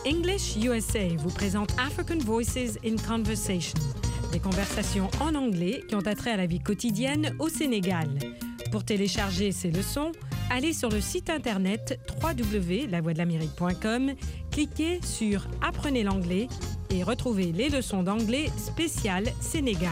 English USA vous présente African Voices in Conversation, des conversations en anglais qui ont attrait à la vie quotidienne au Sénégal. Pour télécharger ces leçons, allez sur le site internet www.lavoixdelamérique.com, cliquez sur « Apprenez l'anglais » et retrouvez les leçons d'anglais spéciales Sénégal.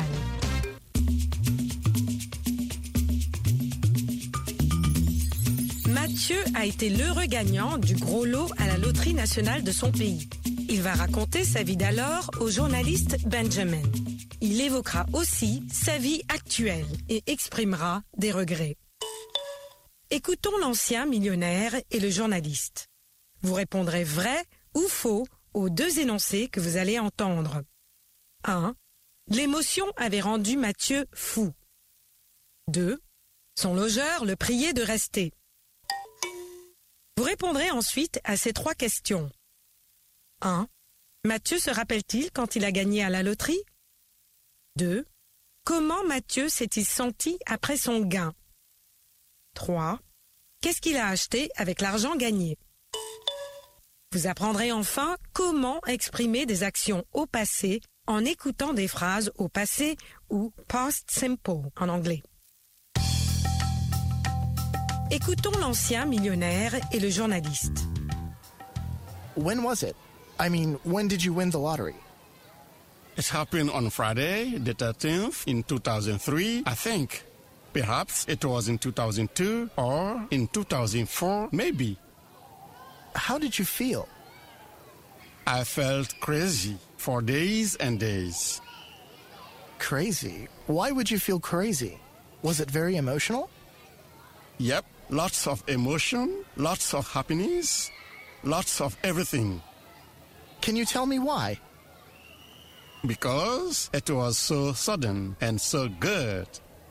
Mathieu a été l'heureux gagnant du gros lot à la loterie nationale de son pays. Il va raconter sa vie d'alors au journaliste Benjamin. Il évoquera aussi sa vie actuelle et exprimera des regrets. Écoutons l'ancien millionnaire et le journaliste. Vous répondrez vrai ou faux aux deux énoncés que vous allez entendre. 1. L'émotion avait rendu Mathieu fou. 2. Son logeur le priait de rester. Vous répondrez ensuite à ces trois questions. 1. Mathieu se rappelle-t-il quand il a gagné à la loterie? 2. Comment Mathieu s'est-il senti après son gain? 3. Qu'est-ce qu'il a acheté avec l'argent gagné? Vous apprendrez enfin comment exprimer des actions au passé en écoutant des phrases au passé ou past simple en anglais. Écoutons l'ancien millionnaire et le journaliste. When was it? I mean, when did you win the lottery? It happened on Friday, the 13th, in 2003, I think. Perhaps it was in 2002 or in 2004, maybe. How did you feel? I felt crazy for days and days. Crazy? Why would you feel crazy? Was it very emotional? Yep, lots of emotion, lots of happiness, lots of everything. Can you tell me why? Because it was so sudden and so good.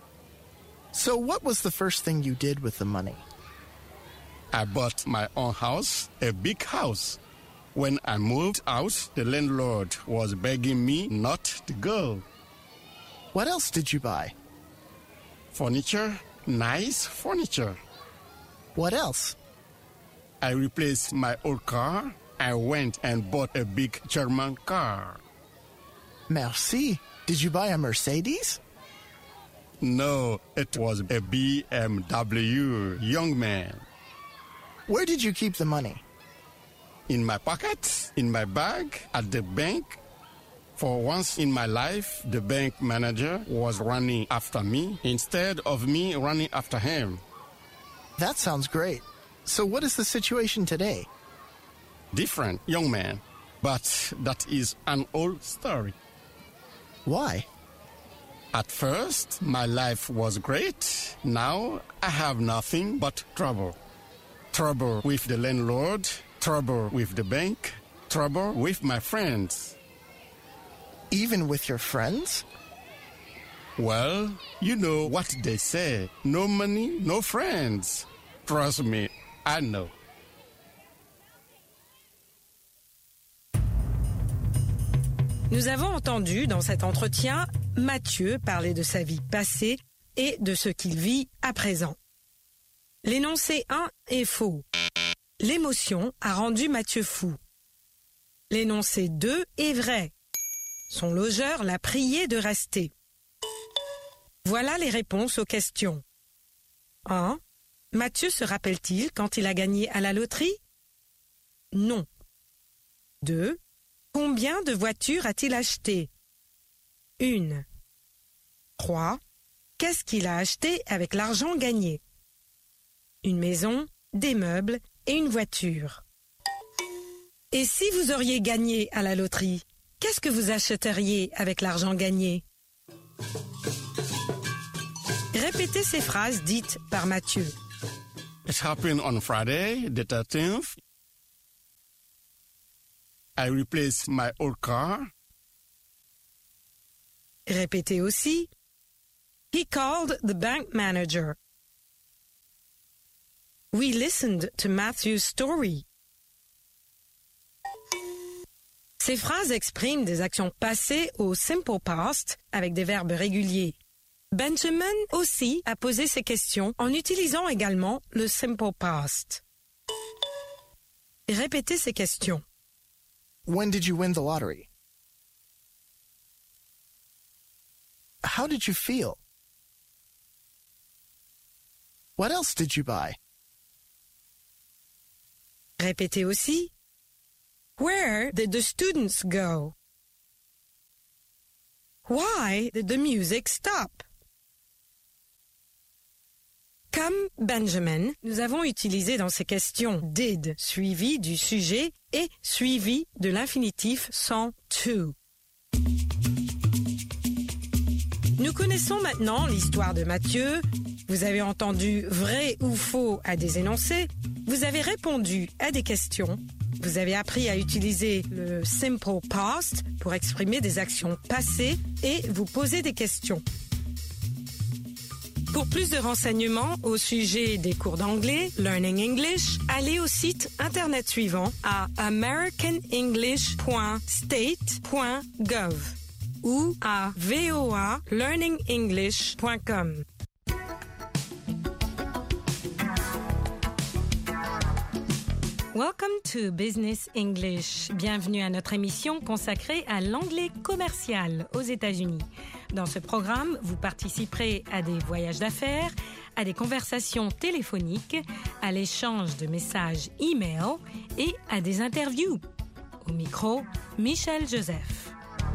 So what was the first thing you did with the money? I bought my own house, a big house. When I moved out, the landlord was begging me not to go. What else did you buy? Furniture, nice furniture. What else? I replaced my old car. I went and bought a big German car. Merci. Did you buy a Mercedes? No, it was a BMW, young man. Where did you keep the money? In my pocket, in my bag, at the bank. For once in my life, the bank manager was running after me instead of me running after him. That sounds great. So what is the situation today? Different, young man. But that is an old story. Why? At first, my life was great. Now, I have nothing but trouble. Trouble with the landlord, trouble with the bank, trouble with my friends. Even with your friends? Well, you know what they say. No money, no friends. Trust me, I know. Nous avons entendu dans cet entretien Mathieu parler de sa vie passée et de ce qu'il vit à présent. L'énoncé 1 est faux. L'émotion a rendu Mathieu fou. L'énoncé 2 est vrai. Son logeur l'a prié de rester. Voilà les réponses aux questions. 1. Mathieu se rappelle-t-il quand il a gagné à la loterie? Non. 2. Combien de voitures a-t-il acheté? 1. 3. Qu'est-ce qu'il a acheté avec l'argent gagné? Une maison, des meubles et une voiture. Et si vous auriez gagné à la loterie, qu'est-ce que vous achèteriez avec l'argent gagné? Répétez ces phrases dites par Mathieu. It happened on Friday, the 13th. I replaced my old car. Répétez aussi. He called the bank manager. We listened to Matthew's story. Ces phrases expriment des actions passées au simple past avec des verbes réguliers. Benjamin aussi a posé ces questions en utilisant également le simple past. Répétez ces questions. When did you win the lottery? How did you feel? What else did you buy? Répétez aussi. Where did the students go? Why did the music stop? Comme Benjamin, nous avons utilisé dans ces questions did suivi du sujet et suivi de l'infinitif sans to. Nous connaissons maintenant l'histoire de Mathieu. Vous avez entendu vrai ou faux à des énoncés. Vous avez répondu à des questions. Vous avez appris à utiliser le simple past pour exprimer des actions passées et vous poser des questions. Pour plus de renseignements au sujet des cours d'anglais, Learning English, allez au site internet suivant à americanenglish.state.gov ou à voalearningenglish.com. Welcome to Business English. Bienvenue à notre émission consacrée à l'anglais commercial aux États-Unis. Dans ce programme, vous participerez à des voyages d'affaires, à des conversations téléphoniques, à l'échange de messages e-mail et à des interviews. Au micro, Michel Joseph.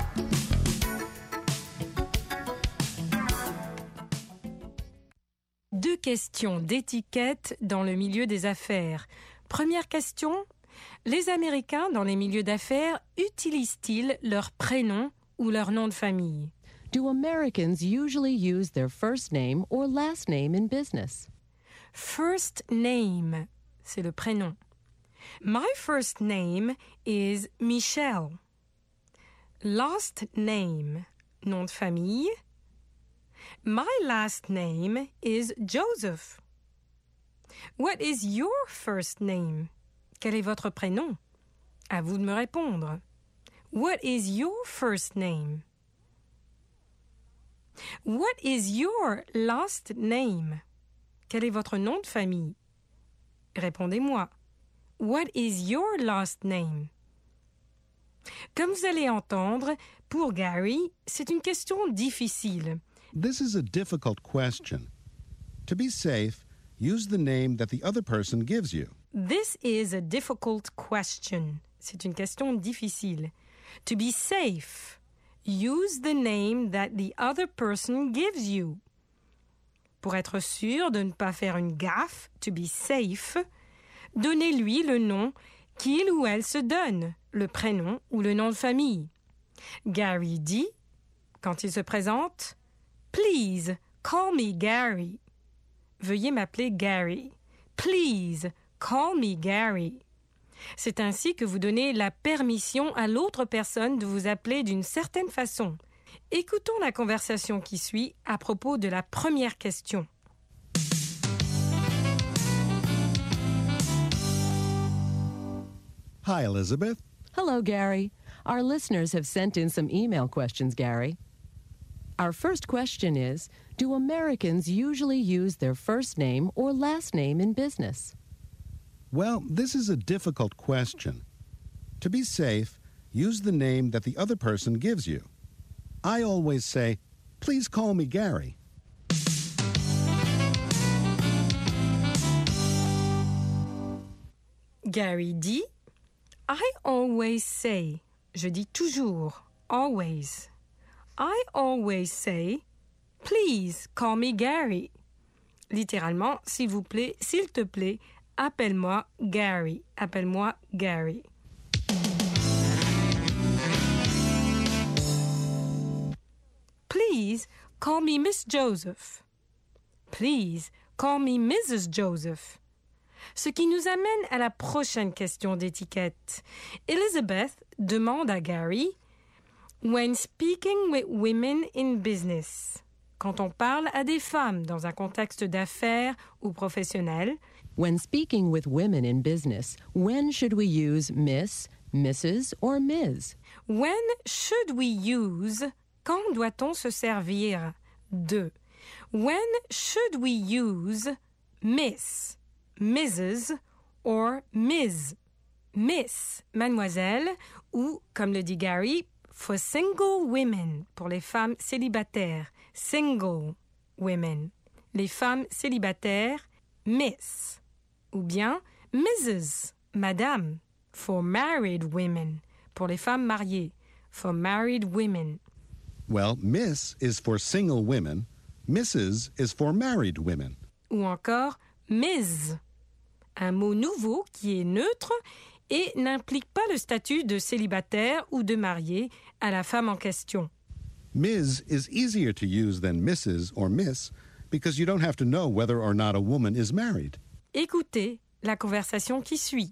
Deux questions d'étiquette dans le milieu des affaires. Première question, les Américains dans les milieux d'affaires utilisent-ils leur prénom ou leur nom de famille? Do Americans usually use their first name or last name in business? First name, c'est le prénom. My first name is Michelle. Last name, nom de famille. My last name is Joseph. What is your first name? Quel est votre prénom? À vous de me répondre. What is your first name? What is your last name? Quel est votre nom de famille? Répondez-moi. What is your last name? Comme vous allez entendre, pour Gary, c'est une question difficile. This is a difficult question. To be safe, use the name that the other person gives you. This is a difficult question. C'est une question difficile. To be safe, use the name that the other person gives you. Pour être sûr de ne pas faire une gaffe, to be safe, donnez-lui le nom qu'il ou elle se donne, le prénom ou le nom de famille. Gary dit, quand il se présente, « Please, call me Gary ». Veuillez m'appeler Gary. Please, call me Gary. C'est ainsi que vous donnez la permission à l'autre personne de vous appeler d'une certaine façon. Écoutons la conversation qui suit à propos de la première question. Hi, Elizabeth. Hello, Gary. Our listeners have sent in some email questions, Gary. Our first question is, do Americans usually use their first name or last name in business? Well, this is a difficult question. To be safe, use the name that the other person gives you. I always say, please call me Gary. Gary dit, I always say. Je dis toujours, always. I always say, please call me Gary. Littéralement, s'il vous plaît, s'il te plaît, appelle-moi Gary. Appelle-moi Gary. Please call me Miss Joseph. Please call me Mrs. Joseph. Ce qui nous amène à la prochaine question d'étiquette. Elizabeth demande à Gary, when speaking with women in business, quand on parle à des femmes dans un contexte d'affaires ou professionnel, When speaking with women in business, when should we use Miss, Mrs. or Ms? when should we use, quand doit-on se servir de? When should we use Miss, Mrs. or Ms? Miss, mademoiselle, ou, comme le dit Gary, for single women, pour les femmes célibataires. Single women. Les femmes célibataires, Miss. Ou bien Mrs, madame, for married women, pour les femmes mariées. For married women. Well, Miss is for single women. Mrs. is for married women. Ou encore Ms, un mot nouveau qui est neutre et n'implique pas le statut de célibataire ou de marié à la femme en question. Ms. is easier to use than Mrs. or Miss because you don't have to know whether or not a woman is married. Écoutez la conversation qui suit.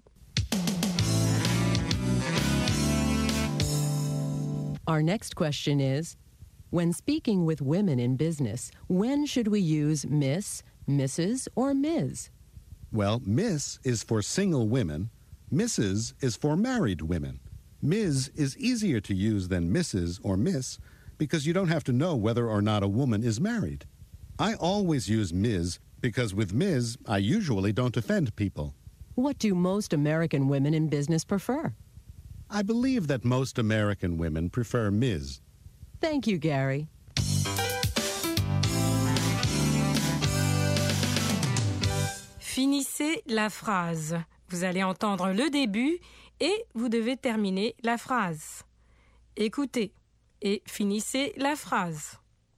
Our next question is, when speaking with women in business, when should we use Miss, Mrs., or Ms? Well, Miss is for single women. Mrs. is for married women. Ms. is easier to use than Mrs. or Miss because you don't have to know whether or not a woman is married. I always use Ms. because with Ms. I usually don't offend people. What do most American women in business prefer? I believe that most American women prefer Ms. Thank you, Gary. Finissez la phrase. Vous allez entendre le début et vous devez terminer la phrase. Écoutez et finissez la phrase.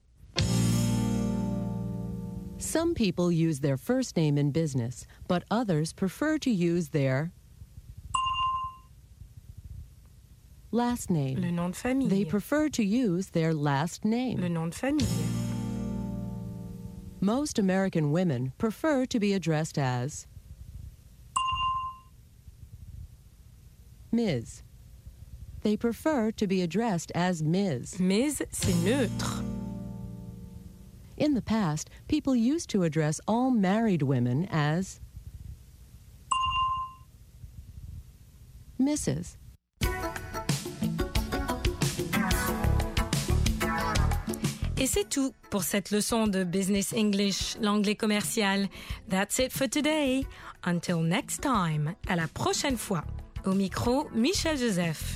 Some people use their first name in business, but others prefer to use their last name. Le nom de famille. They prefer to use their last name. Le nom de famille. Most American women prefer to be addressed as Ms. They prefer to be addressed as Ms. Ms, c'est neutre. In the past, people used to address all married women as Mrs. Et c'est tout pour cette leçon de Business English, l'anglais commercial. That's it for today. Until next time. À la prochaine fois. Au micro, Michel Joseph.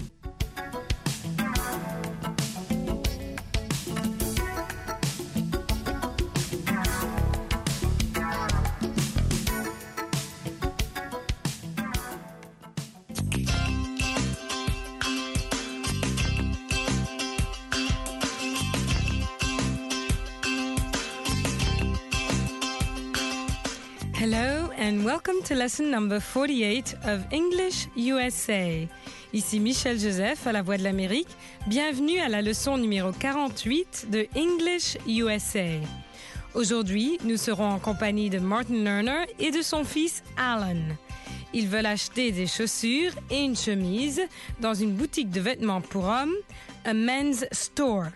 Hello and welcome to lesson number 48 of English USA. Ici Michel Joseph à la Voix de l'Amérique. Bienvenue à la leçon numéro 48 de English USA. Aujourd'hui, nous serons en compagnie de Martin Lerner et de son fils Alan. Ils veulent acheter des chaussures et une chemise dans une boutique de vêtements pour hommes, a men's store.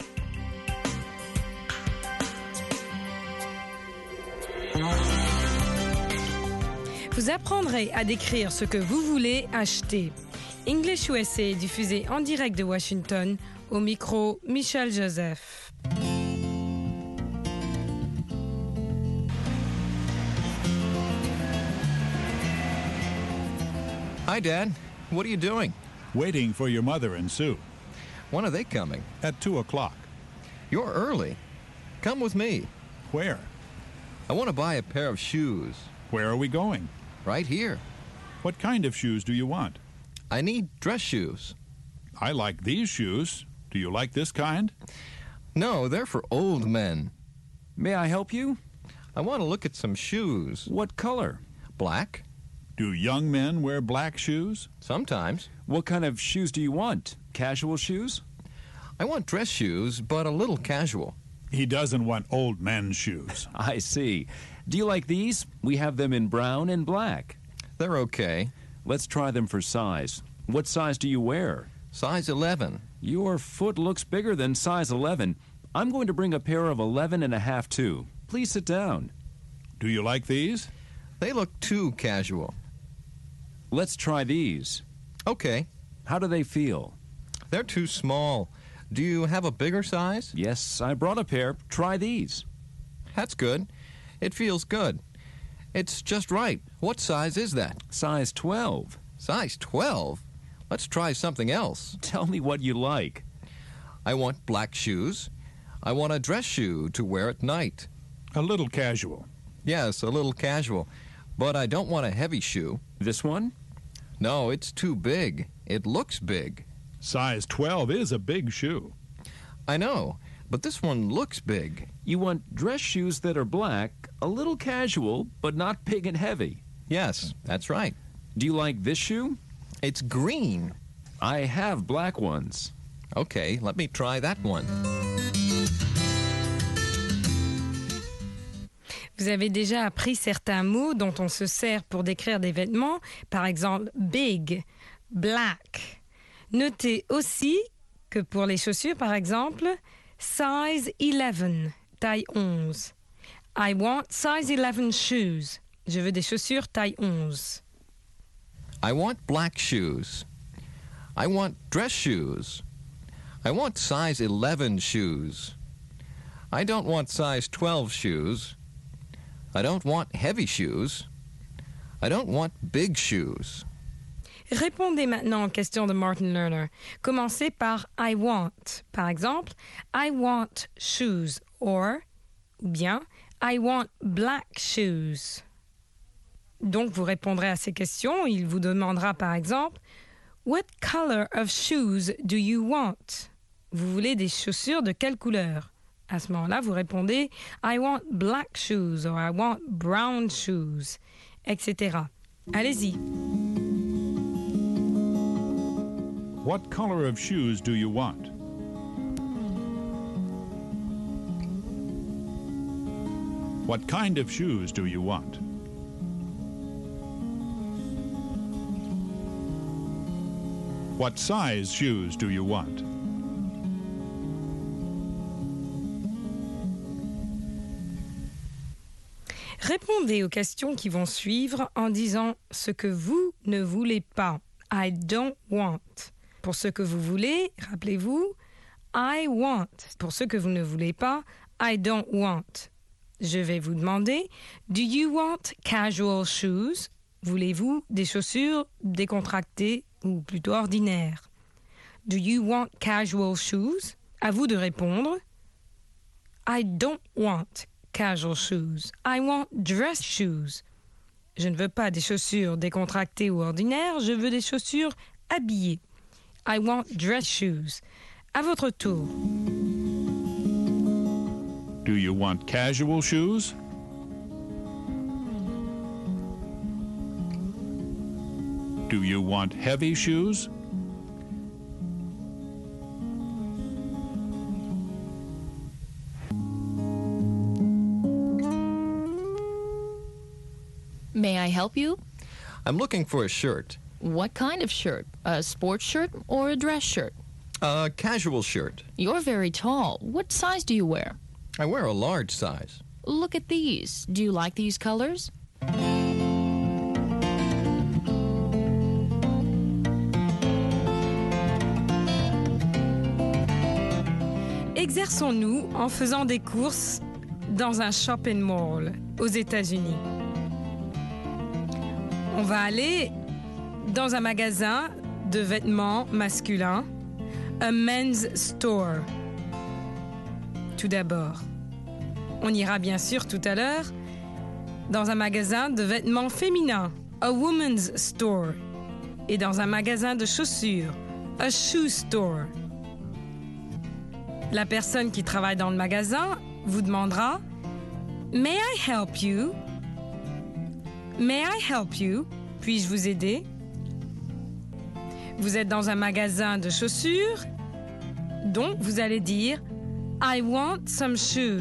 Vous apprendrez à décrire ce que vous voulez acheter. English USA est diffusé en direct de Washington. Au micro, Michel Joseph. Hi, Dad. What are you doing? Waiting for your mother and Sue. When are they coming? At 2 o'clock. You're early. Come with me. Where? I want to buy a pair of shoes. Where are we going? Right here. What kind of shoes do you want? I need dress shoes. I like these shoes. Do you like this kind? No, they're for old men. May I help you? I want to look at some shoes. What color? Black? Do young men wear black shoes? Sometimes. What kind of shoes do you want? Casual shoes? I want dress shoes, but a little casual. He doesn't want old men's shoes. I see. Do you like these? We have them in brown and black. They're okay. Let's try them for size. What size do you wear? Size 11. Your foot looks bigger than size 11. I'm going to bring a pair of 11.5 too. Please sit down. Do you like these? They look too casual. Let's try these. Okay. How do they feel? They're too small. Do you have a bigger size? Yes, I brought a pair. Try these. That's good. It feels good. It's just right. What size is that? Size 12. Size 12? Let's try something else. Tell me what you like. I want black shoes. I want a dress shoe to wear at night. A little casual. Yes, a little casual. But I don't want a heavy shoe. This one? No, it's too big. It looks big. Size 12 is a big shoe. I know, but this one looks big. You want dress shoes that are black, a little casual, but not big and heavy. Yes, that's right. Do you like this shoe? It's green. I have black ones. Okay, let me try that one. Vous avez déjà appris certains mots dont on se sert pour décrire des vêtements, par exemple big, black. Notez aussi que pour les chaussures, par exemple, size 11, taille 11. I want size 11 shoes. Je veux des chaussures taille 11. I want black shoes. I want dress shoes. I want size 11 shoes. I don't want size 12 shoes. I don't want heavy shoes. I don't want big shoes. Répondez maintenant aux questions de Martin Lerner. Commencez par I want. Par exemple, I want shoes ou bien I want black shoes. Donc vous répondrez à ces questions. Il vous demandera par exemple What color of shoes do you want? Vous voulez des chaussures de quelle couleur? À ce moment-là, vous répondez I want black shoes or I want brown shoes, etc. Allez-y. What color of shoes do you want? What kind of shoes do you want? What size shoes do you want? Répondez aux questions qui vont suivre en disant ce que vous ne voulez pas. I don't want. Pour ce que vous voulez, rappelez-vous, I want. Pour ce que vous ne voulez pas, I don't want. Je vais vous demander, do you want casual shoes? Voulez-vous des chaussures décontractées ou plutôt ordinaires? Do you want casual shoes? À vous de répondre. I don't want casual shoes. I want dress shoes. Je ne veux pas des chaussures décontractées ou ordinaires, je veux des chaussures habillées. I want dress shoes. À votre tour. Do you want casual shoes? Do you want heavy shoes? May I help you? I'm looking for a shirt. What kind of shirt? A sports shirt or a dress shirt? A casual shirt. You're very tall. What size do you wear? I wear a large size. Look at these. Do you like these colors? Exerçons-nous en faisant des courses dans un shopping mall aux États-Unis. On va aller dans un magasin de vêtements masculins, a men's store. Tout d'abord, on ira bien sûr tout à l'heure dans un magasin de vêtements féminins, a woman's store, et dans un magasin de chaussures, a shoe store. La personne qui travaille dans le magasin vous demandera « May I help you? May I help you? Puis-je vous aider? » Vous êtes dans un magasin de chaussures, donc vous allez dire « I want some shoes »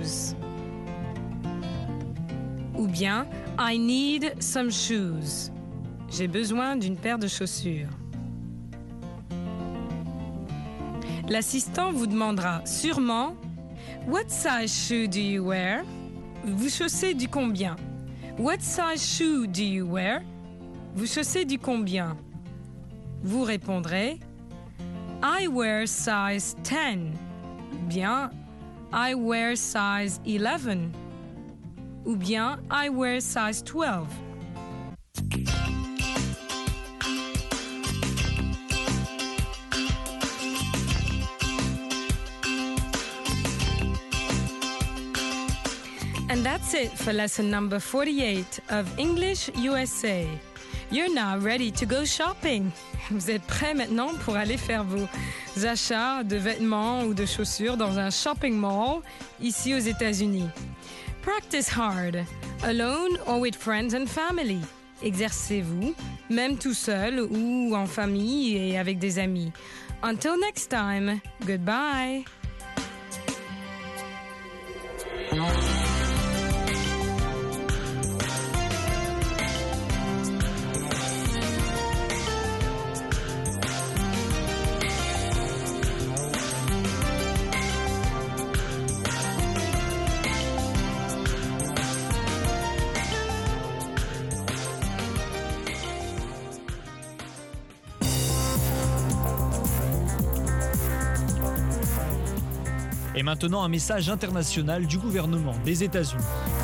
ou bien « I need some shoes ». J'ai besoin d'une paire de chaussures. L'assistant vous demandera sûrement « What size shoe do you wear? » Vous chaussez du combien? What size shoe do you wear? Vous chaussez du combien? Vous répondrez I wear size 10. Bien I wear size 11. Ou bien I wear size 12. that's it for lesson number 48 of English USA. You're now ready to go shopping. Vous êtes prêts maintenant pour aller faire vos achats de vêtements ou de chaussures dans un shopping mall ici aux États-Unis. Practice hard, alone or with friends and family. Exercez-vous, même tout seul ou en famille et avec des amis. Until next time, goodbye. Et maintenant, un message international du gouvernement des États-Unis.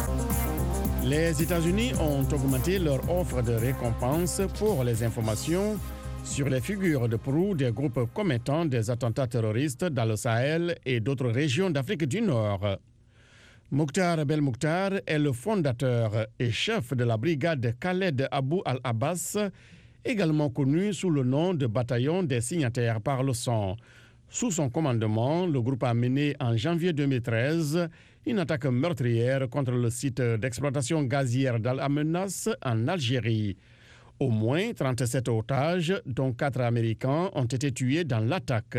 Les États-Unis ont augmenté leur offre de récompense pour les informations sur les figures de proue des groupes commettant des attentats terroristes dans le Sahel et d'autres régions d'Afrique du Nord. Mokhtar Belmokhtar est le fondateur et chef de la brigade Khaled Abou al-Abbas, également connu sous le nom de bataillon des signataires par le sang. Sous son commandement, le groupe a mené en janvier 2013 une attaque meurtrière contre le site d'exploitation gazière d'Al-Amenas en Algérie. Au moins 37 otages, dont 4 Américains, ont été tués dans l'attaque.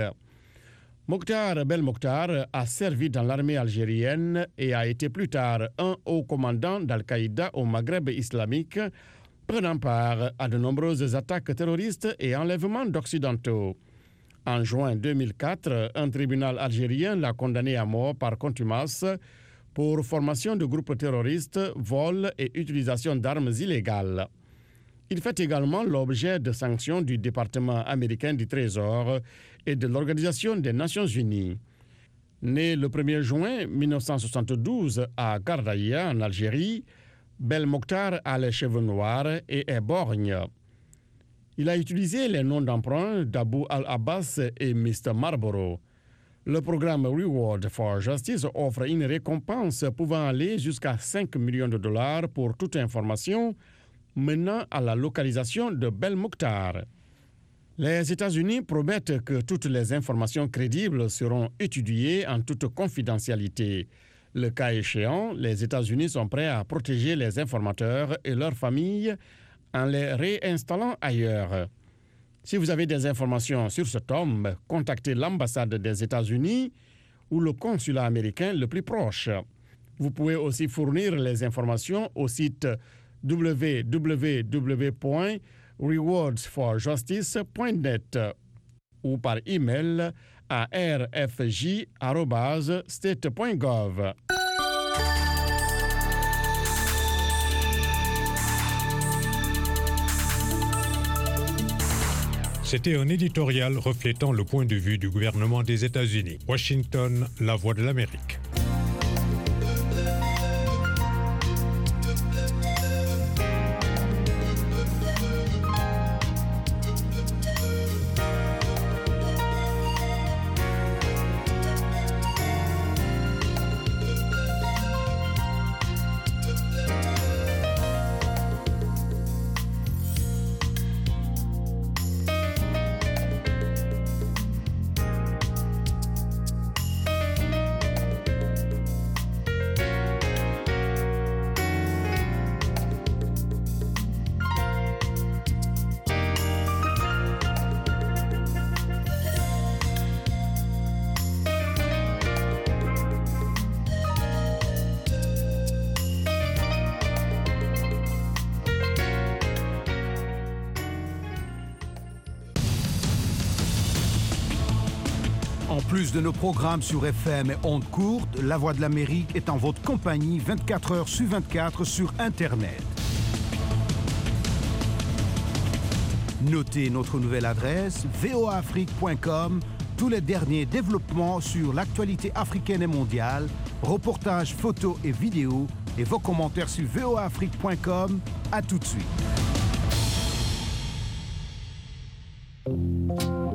Mokhtar Belmokhtar a servi dans l'armée algérienne et a été plus tard un haut commandant d'Al-Qaïda au Maghreb islamique, prenant part à de nombreuses attaques terroristes et enlèvements d'Occidentaux. En juin 2004, un tribunal algérien l'a condamné à mort par contumace pour formation de groupes terroristes, vol et utilisation d'armes illégales. Il fait également l'objet de sanctions du département américain du Trésor et de l'Organisation des Nations Unies. Né le 1er juin 1972 à Gardaïa, en Algérie, Belmokhtar a les cheveux noirs et est borgne. Il a utilisé les noms d'emprunt d'Abou al-Abbas et Mr. Marlboro. Le programme Reward for Justice offre une récompense pouvant aller jusqu'à 5 millions de dollars pour toute information menant à la localisation de Belmokhtar. Les États-Unis promettent que toutes les informations crédibles seront étudiées en toute confidentialité. Le cas échéant, les États-Unis sont prêts à protéger les informateurs et leurs familles en les réinstallant ailleurs. Si vous avez des informations sur cet homme, contactez l'ambassade des États-Unis ou le consulat américain le plus proche. Vous pouvez aussi fournir les informations au site www.rewardsforjustice.net ou par email à rfj@state.gov. C'était un éditorial reflétant le point de vue du gouvernement des États-Unis. Washington, la voix de l'Amérique. En plus de nos programmes sur FM et ondes courtes, La Voix de l'Amérique est en votre compagnie 24 heures sur 24 sur Internet. Notez notre nouvelle adresse voaafrique.com, tous les derniers développements sur l'actualité africaine et mondiale, reportages, photos et vidéos et vos commentaires sur voaafrique.com. À tout de suite.